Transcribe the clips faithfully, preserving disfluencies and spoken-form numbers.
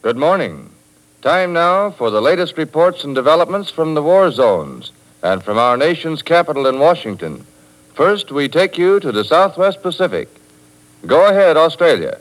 Good morning. Time now for the latest reports and developments from the war zones and from our nation's capital in Washington. First, we take you to the Southwest Pacific. Go ahead, Australia.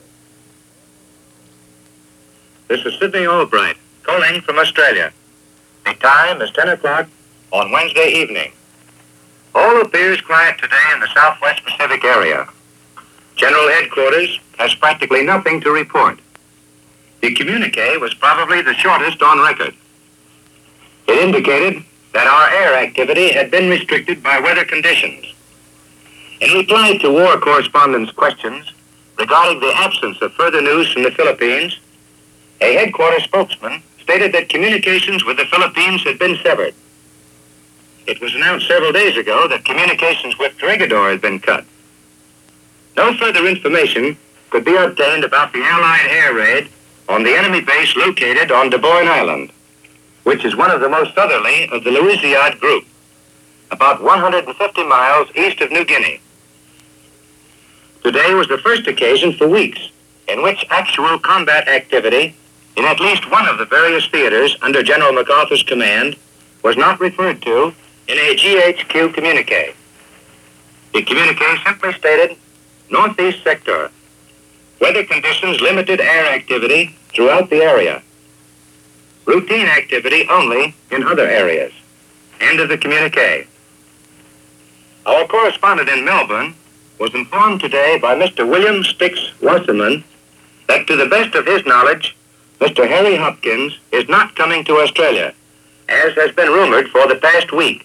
This is Sidney Albright, calling from Australia. The time is ten o'clock on Wednesday evening. All appears quiet today in the Southwest Pacific area. General Headquarters has practically nothing to report. The communique was probably the shortest on record. It indicated that our air activity had been restricted by weather conditions. In reply to war correspondents' questions regarding the absence of further news from the Philippines, a headquarters spokesman stated that communications with the Philippines had been severed. It was announced several days ago that communications with Corregidor had been cut. No further information could be obtained about the Allied air raid on the enemy base located on Deboyne Island, which is one of the most southerly of the Louisiade group, about one hundred fifty miles east of New Guinea. Today was the first occasion for weeks in which actual combat activity in at least one of the various theaters under General MacArthur's command was not referred to in a G H Q communique. The communique simply stated, Northeast Sector. Weather conditions limited air activity throughout the area. Routine activity only in other areas. End of the communique. Our correspondent in Melbourne was informed today by Mister William Stix Wasserman that to the best of his knowledge, Mister Harry Hopkins is not coming to Australia, as has been rumored for the past week.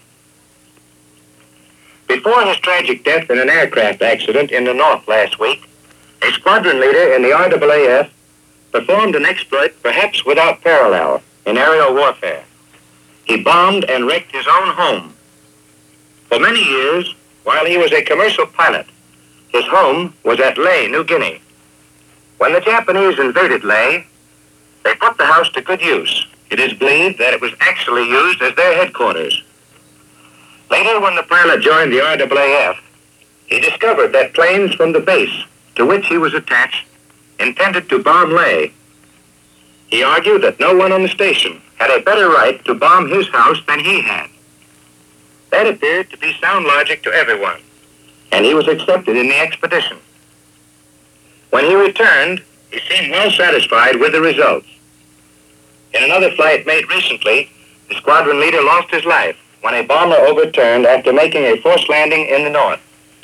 Before his tragic death in an aircraft accident in the north last week, a squadron leader in the R A A F performed an exploit perhaps without parallel in aerial warfare. He bombed and wrecked his own home. For many years, while he was a commercial pilot, his home was at Lae, New Guinea. When the Japanese invaded Lae, they put the house to good use. It is believed that it was actually used as their headquarters. Later, when the pilot joined the R A A F, he discovered that planes from the base to which he was attached intended to bomb Lae. He argued that no one on the station had a better right to bomb his house than he had. That appeared to be sound logic to everyone, and he was accepted in the expedition. When he returned, he seemed well satisfied with the results. In another flight made recently, the squadron leader lost his life when a bomber overturned after making a forced landing in the north.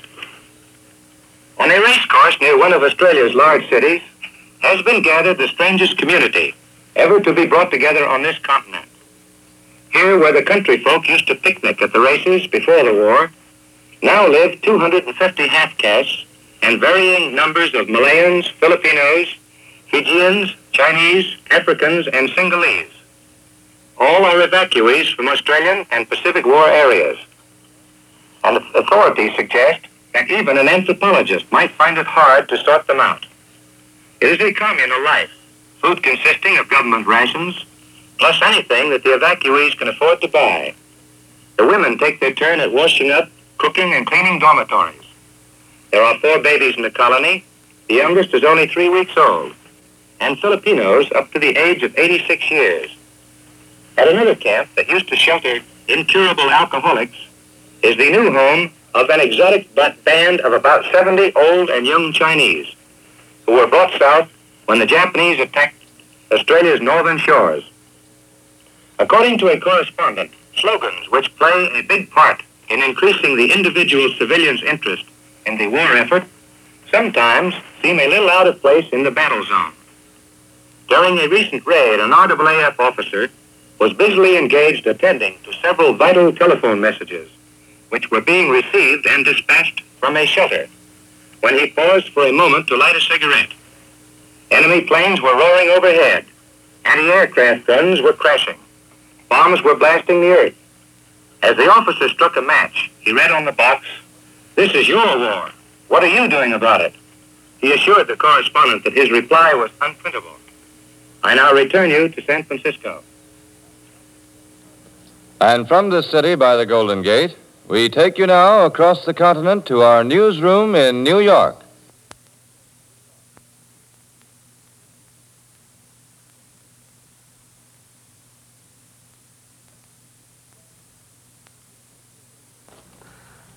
On a race course near one of Australia's large cities has been gathered the strangest community ever to be brought together on this continent. Here, where the country folk used to picnic at the races before the war, now live two hundred fifty half-castes and varying numbers of Malayans, Filipinos, Fijians, Chinese, Africans, and Sinhalese. All are evacuees from Australian and Pacific War areas. And authorities suggest that even an anthropologist might find it hard to sort them out. It is a communal life, food consisting of government rations, plus anything that the evacuees can afford to buy. The women take their turn at washing up, cooking, and cleaning dormitories. There are four babies in the colony. The youngest is only three weeks old, and Filipinos up to the age of eighty-six years. At another camp that used to shelter incurable alcoholics is the new home of an exotic band of about seventy old and young Chinese who were brought south when the Japanese attacked Australia's northern shores. According to a correspondent, slogans which play a big part in increasing the individual civilian's interest in the war effort sometimes seem a little out of place in the battle zone. During a recent raid, an R A A F officer was busily engaged attending to several vital telephone messages which were being received and dispatched from a shutter when he paused for a moment to light a cigarette. Enemy planes were roaring overhead. Anti-aircraft guns were crashing. Bombs were blasting the earth. As the officer struck a match, he read on the box, "This is your war. What are you doing about it?" He assured the correspondent that his reply was unprintable. I now return you to San Francisco. And from this city by the Golden Gate, we take you now across the continent to our newsroom in New York.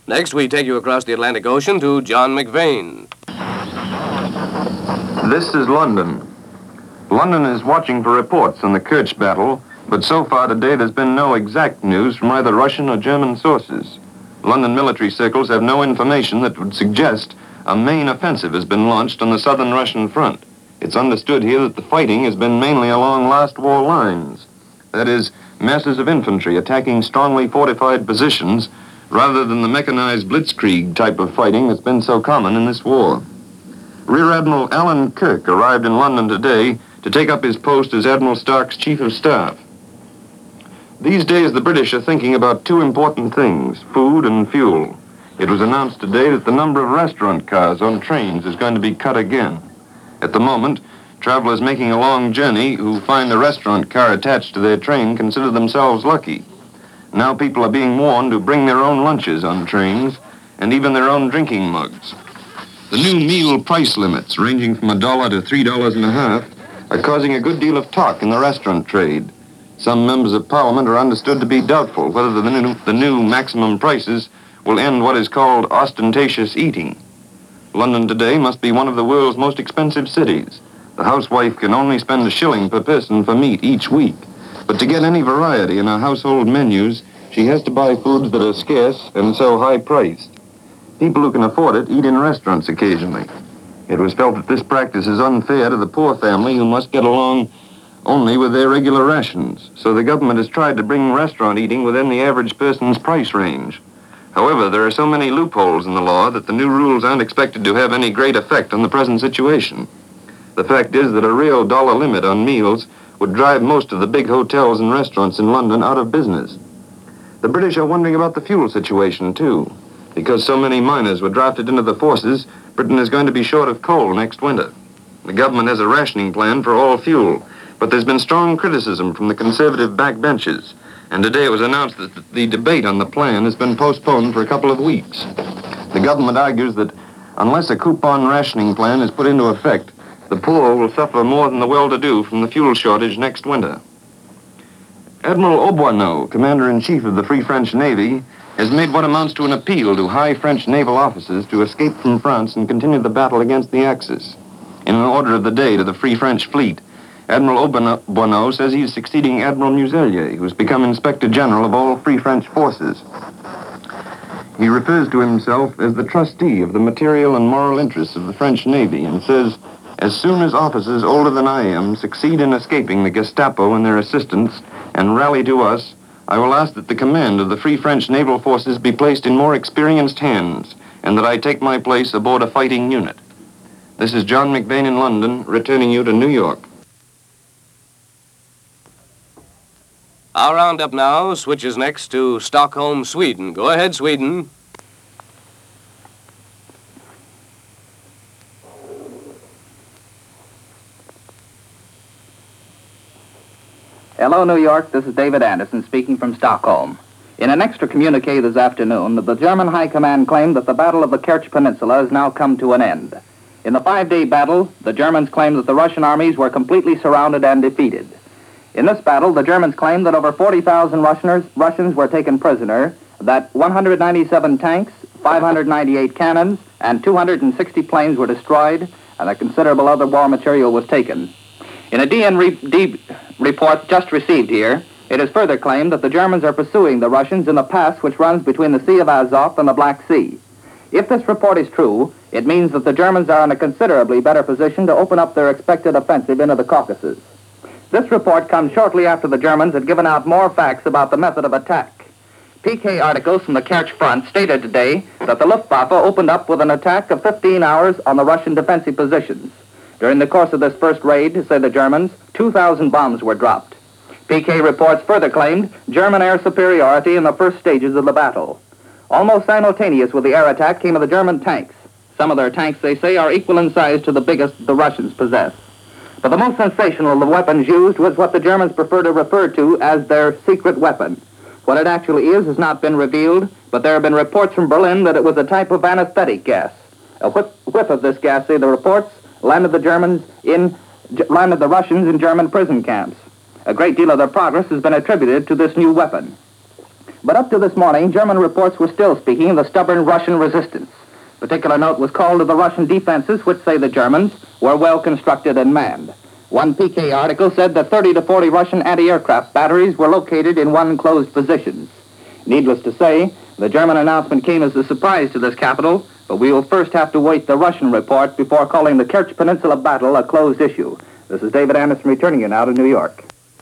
Next, we take you across the Atlantic Ocean to John McVane. This is London. London is watching for reports on the Kerch battle, but so far today there's been no exact news from either Russian or German sources. London military circles have no information that would suggest a main offensive has been launched on the southern Russian front. It's understood here that the fighting has been mainly along last war lines. That is, masses of infantry attacking strongly fortified positions rather than the mechanized blitzkrieg type of fighting that's been so common in this war. Rear Admiral Alan Kirk arrived in London today to take up his post as Admiral Stark's Chief of Staff. These days, the British are thinking about two important things, food and fuel. It was announced today that the number of restaurant cars on trains is going to be cut again. At the moment, travelers making a long journey who find a restaurant car attached to their train consider themselves lucky. Now people are being warned to bring their own lunches on trains and even their own drinking mugs. The new meal price limits, ranging from a dollar to three dollars and a half, are causing a good deal of talk in the restaurant trade. Some members of Parliament are understood to be doubtful whether the new, the new maximum prices will end what is called ostentatious eating. London today must be one of the world's most expensive cities. The housewife can only spend a shilling per person for meat each week. But to get any variety in her household menus, she has to buy foods that are scarce and so high-priced. People who can afford it eat in restaurants occasionally. It was felt that this practice is unfair to the poor family who must get along only with their regular rations. So the government has tried to bring restaurant eating within the average person's price range. However, there are so many loopholes in the law that the new rules aren't expected to have any great effect on the present situation. The fact is that a real dollar limit on meals would drive most of the big hotels and restaurants in London out of business. The British are wondering about the fuel situation, too. Because so many miners were drafted into the forces, Britain is going to be short of coal next winter. The government has a rationing plan for all fuel, but there's been strong criticism from the conservative backbenches, and today it was announced that the debate on the plan has been postponed for a couple of weeks. The government argues that unless a coupon rationing plan is put into effect, the poor will suffer more than the well-to-do from the fuel shortage next winter. Admiral Auboineau, Commander-in-Chief of the Free French Navy, has made what amounts to an appeal to high French naval officers to escape from France and continue the battle against the Axis. In an order of the day to the Free French fleet, Admiral Auboineau says he is succeeding Admiral Muselier, who has become Inspector General of all Free French forces. He refers to himself as the trustee of the material and moral interests of the French Navy and says, as soon as officers older than I am succeed in escaping the Gestapo and their assistants and rally to us, I will ask that the command of the Free French naval forces be placed in more experienced hands and that I take my place aboard a fighting unit. This is John McVane in London, returning you to New York. Our roundup now switches next to Stockholm, Sweden. Go ahead, Sweden. Hello, New York. This is David Anderson speaking from Stockholm. In an extra communique this afternoon, the German High Command claimed that the Battle of the Kerch Peninsula has now come to an end. In the five-day battle, the Germans claimed that the Russian armies were completely surrounded and defeated. In this battle, the Germans claimed that over forty thousand Russians, Russians were taken prisoner, that one hundred ninety-seven tanks, five hundred ninety-eight cannons, and two hundred sixty planes were destroyed, and that considerable other war material was taken. In a D N re- D report just received here, it is further claimed that the Germans are pursuing the Russians in the pass which runs between the Sea of Azov and the Black Sea. If this report is true, it means that the Germans are in a considerably better position to open up their expected offensive into the Caucasus. This report comes shortly after the Germans had given out more facts about the method of attack. P K articles from the Kerch front stated today that the Luftwaffe opened up with an attack of fifteen hours on the Russian defensive positions. During the course of this first raid, say the Germans, two thousand bombs were dropped. P K reports further claimed German air superiority in the first stages of the battle. Almost simultaneous with the air attack came the German tanks. Some of their tanks, they say, are equal in size to the biggest the Russians possess. But the most sensational of the weapons used was what the Germans prefer to refer to as their secret weapon. What it actually is has not been revealed, but there have been reports from Berlin that it was a type of anesthetic gas. A whiff, whiff of this gas, say the reports, landed the Germans in, landed the Russians in German prison camps. A great deal of their progress has been attributed to this new weapon. But up to this morning, German reports were still speaking of the stubborn Russian resistance. Particular note was called to the Russian defenses, which say the Germans were well constructed and manned. One P K article said that thirty to forty Russian anti-aircraft batteries were located in one closed positions. Needless to say, the German announcement came as a surprise to this capital, but we will first have to wait the Russian report before calling the Kerch Peninsula battle a closed issue. This is David Anderson returning you now to New York.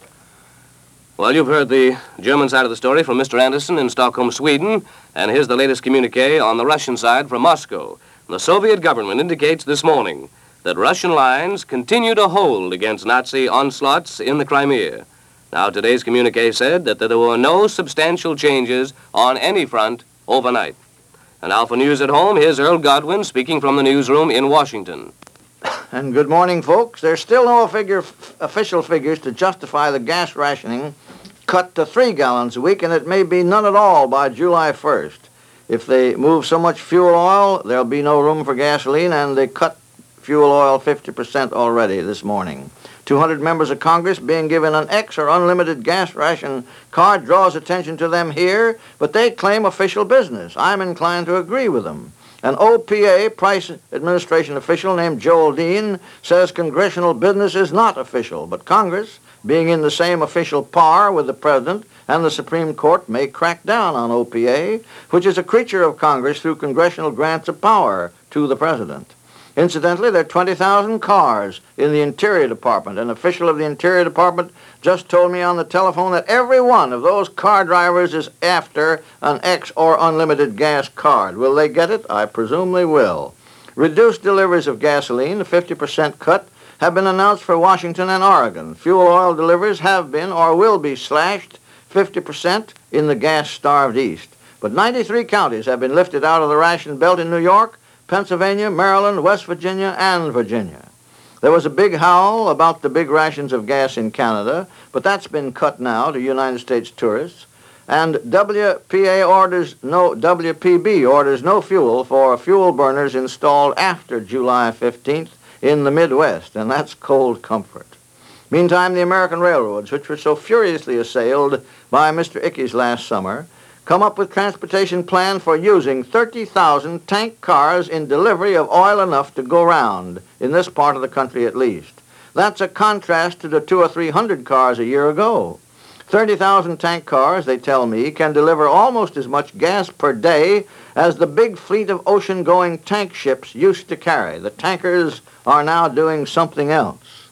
Well, you've heard the German side of the story from Mister Anderson in Stockholm, Sweden, and here's the latest communique on the Russian side from Moscow. The Soviet government indicates this morning that Russian lines continue to hold against Nazi onslaughts in the Crimea. Now, today's communique said that there were no substantial changes on any front overnight. And now for news at home, here's Earl Godwin speaking from the newsroom in Washington. And good morning, folks. There's still no figure, f- official figures to justify the gas rationing cut to three gallons a week, and it may be none at all by July first. If they move so much fuel oil, there'll be no room for gasoline, and they cut fuel oil fifty percent already this morning. two hundred members of Congress being given an X or unlimited gas ration card draws attention to them here, but they claim official business. I'm inclined to agree with them. An O P A, Price Administration official named Joel Dean, says congressional business is not official, but Congress, being in the same official par with the President and the Supreme Court, may crack down on O P A, which is a creature of Congress through congressional grants of power to the President. Incidentally, there are twenty thousand cars in the Interior Department. An official of the Interior Department just told me on the telephone that every one of those car drivers is after an X or unlimited gas card. Will they get it? I presume they will. Reduced deliveries of gasoline, a fifty percent cut, have been announced for Washington and Oregon. Fuel oil deliveries have been or will be slashed fifty percent in the gas-starved East. But ninety-three counties have been lifted out of the ration belt in New York, Pennsylvania, Maryland, West Virginia, and Virginia. There was a big howl about the big rations of gas in Canada, but that's been cut now to United States tourists. And W P A orders no W P B orders no fuel for fuel burners installed after July fifteenth in the Midwest, and that's cold comfort. Meantime, the American railroads, which were so furiously assailed by Mister Ickes last summer, come up with transportation plan for using thirty thousand tank cars in delivery of oil enough to go round, in this part of the country at least. That's a contrast to the two or three hundred cars a year ago. thirty thousand tank cars, they tell me, can deliver almost as much gas per day as the big fleet of ocean-going tank ships used to carry. The tankers are now doing something else.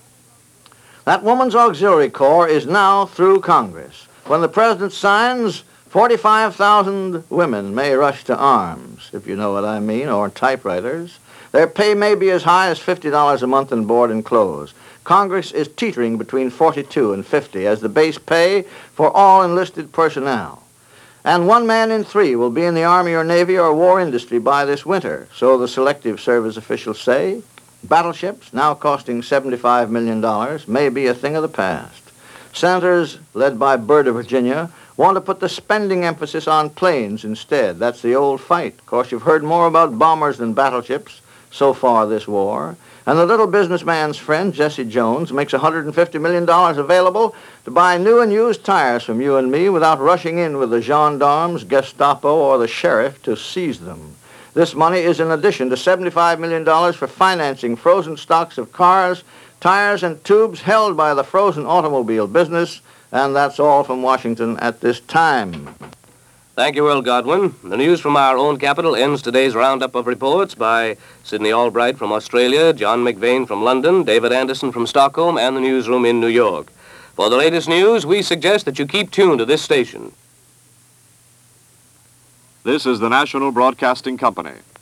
That Woman's Auxiliary Corps is now through Congress. When the President signs, forty-five thousand women may rush to arms, if you know what I mean, or typewriters. Their pay may be as high as fifty dollars a month in board and clothes. Congress is teetering between forty-two and fifty as the base pay for all enlisted personnel. And one man in three will be in the Army or Navy or war industry by this winter, so the Selective Service officials say. Battleships, now costing seventy-five million dollars, may be a thing of the past. Senators, led by Byrd of Virginia, want to put the spending emphasis on planes instead. That's the old fight. Of course, you've heard more about bombers than battleships so far this war. And the little businessman's friend, Jesse Jones, makes one hundred fifty million dollars available to buy new and used tires from you and me without rushing in with the gendarmes, Gestapo, or the sheriff to seize them. This money is in addition to seventy-five million dollars for financing frozen stocks of cars, tires, and tubes held by the frozen automobile business. And that's all from Washington at this time. Thank you, Earl Godwin. The news from our own capital ends today's roundup of reports by Sidney Albright from Australia, John McVeigh from London, David Anderson from Stockholm, and the newsroom in New York. For the latest news, we suggest that you keep tuned to this station. This is the National Broadcasting Company.